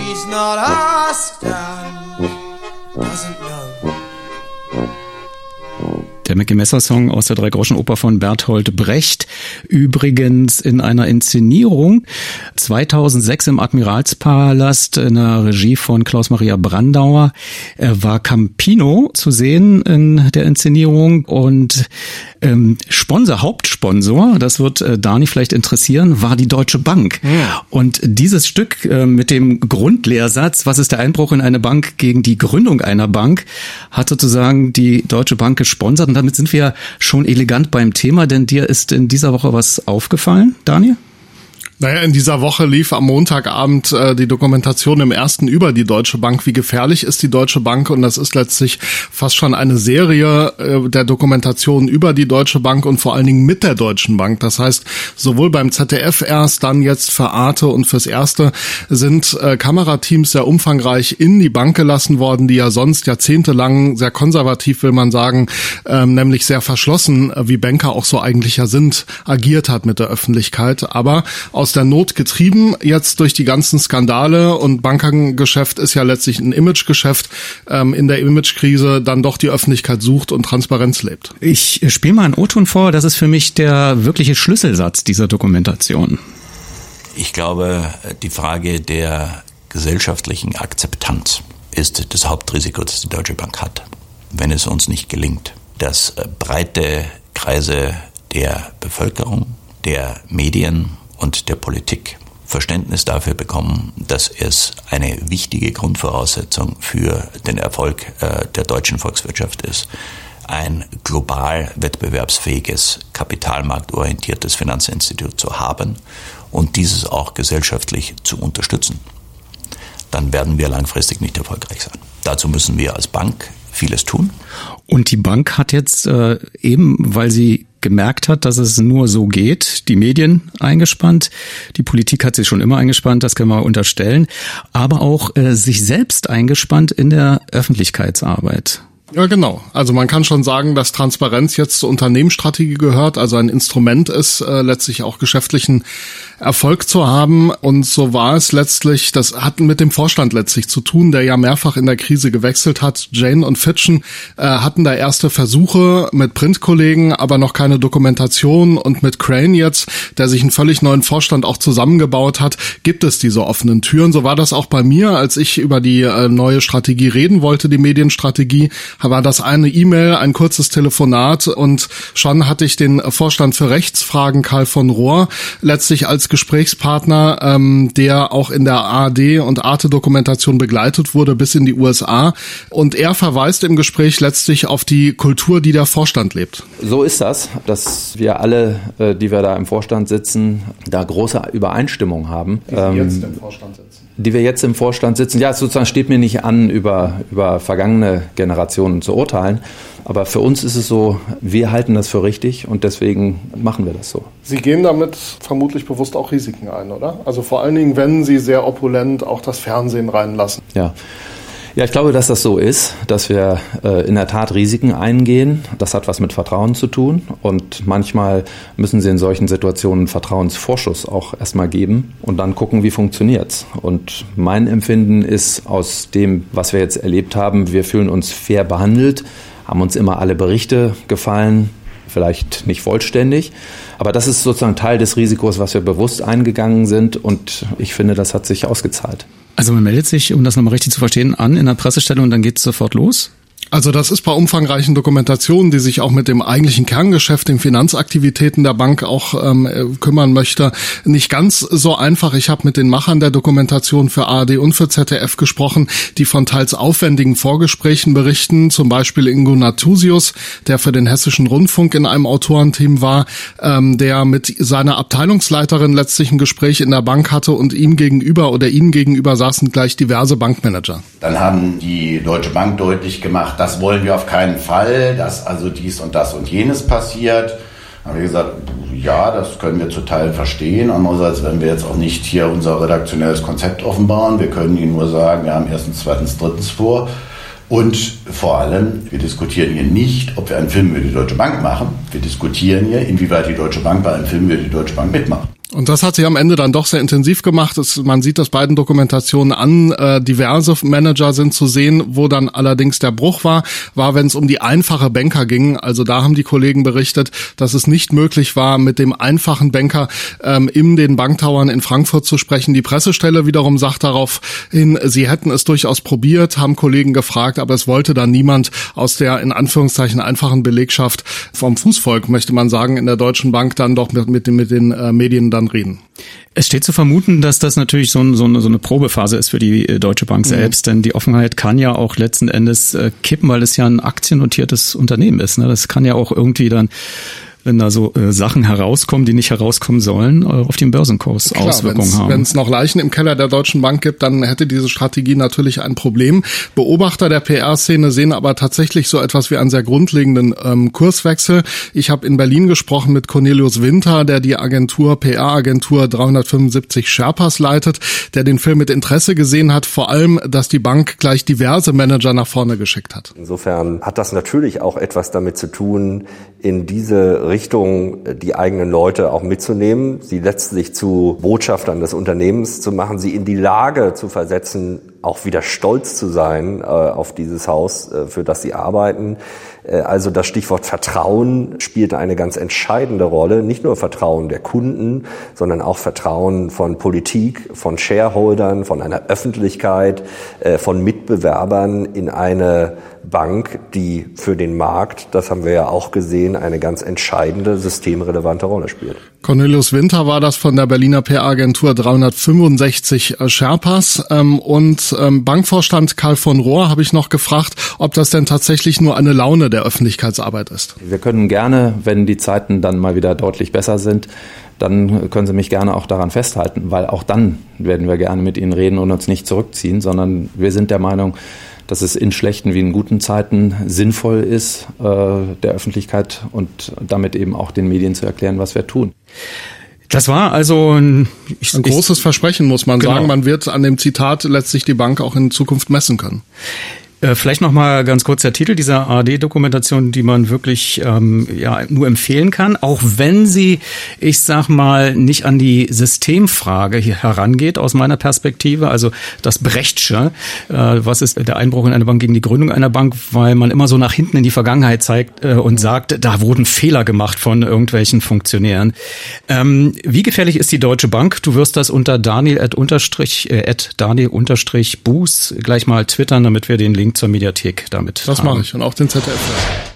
He's not asked and doesn't know. Der Mackie Messer-Song aus der Dreigroschenoper von Bertolt Brecht. Übrigens in einer Inszenierung 2006 im Admiralspalast in der Regie von Klaus-Maria Brandauer. Er war Campino zu sehen in der Inszenierung und Hauptsponsor, das wird Dani vielleicht interessieren, war die Deutsche Bank. Ja. Und dieses Stück mit dem Grundlehrsatz, was ist der Einbruch in eine Bank gegen die Gründung einer Bank, hat sozusagen die Deutsche Bank gesponsert. Und damit sind wir schon elegant beim Thema, denn dir ist in dieser Woche was aufgefallen, Daniel? Naja, in dieser Woche lief am Montagabend die Dokumentation im Ersten über die Deutsche Bank. Wie gefährlich ist die Deutsche Bank? Und das ist letztlich fast schon eine Serie der Dokumentationen über die Deutsche Bank und vor allen Dingen mit der Deutschen Bank. Das heißt, sowohl beim ZDF erst, dann jetzt für Arte und fürs Erste sind Kamerateams sehr umfangreich in die Bank gelassen worden, die ja sonst jahrzehntelang sehr konservativ, will man sagen, nämlich sehr verschlossen, wie Banker auch so eigentlich ja sind, agiert hat mit der Öffentlichkeit. Aber aus der Not getrieben, jetzt durch die ganzen Skandale, und Bankengeschäft ist ja letztlich ein Imagegeschäft, in der Imagekrise dann doch die Öffentlichkeit sucht und Transparenz lebt. Ich spiele mal einen O-Ton vor, das ist für mich der wirkliche Schlüsselsatz dieser Dokumentation. Ich glaube, die Frage der gesellschaftlichen Akzeptanz ist das Hauptrisiko, das die Deutsche Bank hat. Wenn es uns nicht gelingt, dass breite Kreise der Bevölkerung, der Medien und der Politik Verständnis dafür bekommen, dass es eine wichtige Grundvoraussetzung für den Erfolg der deutschen Volkswirtschaft ist, ein global wettbewerbsfähiges, kapitalmarktorientiertes Finanzinstitut zu haben und dieses auch gesellschaftlich zu unterstützen, dann werden wir langfristig nicht erfolgreich sein. Dazu müssen wir als Bank vieles tun. Und die Bank hat jetzt eben, weil sie gemerkt hat, dass es nur so geht, die Medien eingespannt, die Politik hat sich schon immer eingespannt, das können wir unterstellen, aber auch sich selbst eingespannt in der Öffentlichkeitsarbeit. Ja, genau. Also man kann schon sagen, dass Transparenz jetzt zur Unternehmensstrategie gehört, also ein Instrument ist, letztlich auch geschäftlichen Erfolg zu haben. Und so war es letztlich, das hat mit dem Vorstand letztlich zu tun, der ja mehrfach in der Krise gewechselt hat. Jane und Fitchen hatten da erste Versuche mit Printkollegen, aber noch keine Dokumentation. Und mit Crane jetzt, der sich einen völlig neuen Vorstand auch zusammengebaut hat, gibt es diese offenen Türen. So war das auch bei mir, als ich über die neue Strategie reden wollte, die Medienstrategie. War das eine E-Mail, ein kurzes Telefonat, und schon hatte ich den Vorstand für Rechtsfragen, Karl von Rohr, letztlich als Gesprächspartner, der auch in der ARD und Arte-Dokumentation begleitet wurde bis in die USA. Und er verweist im Gespräch letztlich auf die Kultur, die der Vorstand lebt. So ist das, dass wir alle, die wir da im Vorstand sitzen, da große Übereinstimmung haben. Die jetzt im Vorstand sitzen. Die wir jetzt im Vorstand sitzen. Ja, sozusagen steht mir nicht an, über vergangene Generationen zu urteilen. Aber für uns ist es so, wir halten das für richtig und deswegen machen wir das so. Sie gehen damit vermutlich bewusst auch Risiken ein, oder? Also vor allen Dingen, wenn Sie sehr opulent auch das Fernsehen reinlassen. Ja, ich glaube, dass das so ist, dass wir in der Tat Risiken eingehen. Das hat was mit Vertrauen zu tun und manchmal müssen Sie in solchen Situationen Vertrauensvorschuss auch erstmal geben und dann gucken, wie funktioniert's. Und mein Empfinden ist aus dem, was wir jetzt erlebt haben, wir fühlen uns fair behandelt, haben uns immer alle Berichte gefallen, vielleicht nicht vollständig, aber das ist sozusagen Teil des Risikos, was wir bewusst eingegangen sind und ich finde, das hat sich ausgezahlt. Also man meldet sich, um das nochmal richtig zu verstehen, an in der Pressestelle und dann geht's sofort los? Also das ist bei umfangreichen Dokumentationen, die sich auch mit dem eigentlichen Kerngeschäft, den Finanzaktivitäten der Bank auch kümmern möchte, nicht ganz so einfach. Ich habe mit den Machern der Dokumentation für ARD und für ZDF gesprochen, die von teils aufwendigen Vorgesprächen berichten, zum Beispiel Ingo Nathusius, der für den Hessischen Rundfunk in einem Autorenteam war, der mit seiner Abteilungsleiterin letztlich ein Gespräch in der Bank hatte und ihm gegenüber oder ihnen gegenüber saßen gleich diverse Bankmanager. Dann haben die Deutsche Bank deutlich gemacht, das wollen wir auf keinen Fall, dass also dies und das und jenes passiert. Dann haben wir gesagt, ja, das können wir zu Teilen verstehen. Andererseits werden wir jetzt auch nicht hier unser redaktionelles Konzept offenbaren. Wir können Ihnen nur sagen, wir haben erstens, zweitens, drittens vor. Und vor allem, wir diskutieren hier nicht, ob wir einen Film über die Deutsche Bank machen. Wir diskutieren hier, inwieweit die Deutsche Bank bei einem Film über die Deutsche Bank mitmacht. Und das hat sich am Ende dann doch sehr intensiv gemacht. Man sieht das beiden Dokumentationen an. Diverse Manager sind zu sehen. Wo dann allerdings der Bruch war, wenn es um die einfache Banker ging. Also da haben die Kollegen berichtet, dass es nicht möglich war, mit dem einfachen Banker in den Banktowern in Frankfurt zu sprechen. Die Pressestelle wiederum sagt daraufhin, sie hätten es durchaus probiert, haben Kollegen gefragt, aber es wollte dann niemand aus der in Anführungszeichen einfachen Belegschaft vom Fußvolk, möchte man sagen, in der Deutschen Bank dann doch mit den Medien dann reden. Es steht zu vermuten, dass das natürlich so eine Probephase ist für die Deutsche Bank selbst, denn die Offenheit kann ja auch letzten Endes kippen, weil es ja ein aktiennotiertes Unternehmen ist. Ne? Das kann ja auch irgendwie dann, wenn da so Sachen herauskommen, die nicht herauskommen sollen, auf den Börsenkurs Auswirkungen haben. Wenn es noch Leichen im Keller der Deutschen Bank gibt, dann hätte diese Strategie natürlich ein Problem. Beobachter der PR-Szene sehen aber tatsächlich so etwas wie einen sehr grundlegenden Kurswechsel. Ich habe in Berlin gesprochen mit Cornelius Winter, der die PR-Agentur 375 Sherpas leitet, der den Film mit Interesse gesehen hat, vor allem, dass die Bank gleich diverse Manager nach vorne geschickt hat. Insofern hat das natürlich auch etwas damit zu tun, in diese Richtung die eigenen Leute auch mitzunehmen, sie letztlich zu Botschaftern des Unternehmens zu machen, sie in die Lage zu versetzen, auch wieder stolz zu sein auf dieses Haus, für das sie arbeiten. Also das Stichwort Vertrauen spielt eine ganz entscheidende Rolle. Nicht nur Vertrauen der Kunden, sondern auch Vertrauen von Politik, von Shareholdern, von einer Öffentlichkeit, von Mitbewerbern in eine Bank, die für den Markt, das haben wir ja auch gesehen, eine ganz entscheidende, systemrelevante Rolle spielt. Cornelius Winter war das von der Berliner PR-Agentur 365 Sherpas. Und Bankvorstand Karl von Rohr habe ich noch gefragt, ob das denn tatsächlich nur eine Laune der Öffentlichkeitsarbeit ist. Wir können gerne, wenn die Zeiten dann mal wieder deutlich besser sind, dann können Sie mich gerne auch daran festhalten, weil auch dann werden wir gerne mit Ihnen reden und uns nicht zurückziehen, sondern wir sind der Meinung, dass es in schlechten wie in guten Zeiten sinnvoll ist, der Öffentlichkeit und damit eben auch den Medien zu erklären, was wir tun. Das war also ein großes Versprechen, muss man sagen. Man wird an dem Zitat letztlich die Bank auch in Zukunft messen können. Vielleicht noch mal ganz kurz der Titel dieser ARD-Dokumentation, die man wirklich nur empfehlen kann, auch wenn sie, ich sag mal, nicht an die Systemfrage hier herangeht aus meiner Perspektive, also das Brechtsche, was ist der Einbruch in eine Bank gegen die Gründung einer Bank, weil man immer so nach hinten in die Vergangenheit zeigt und sagt, da wurden Fehler gemacht von irgendwelchen Funktionären. Wie gefährlich ist die Deutsche Bank? Du wirst das unter Daniel_Buß gleich mal twittern, damit wir den Link zur Mediathek damit Das mache ich und auch den ZDF.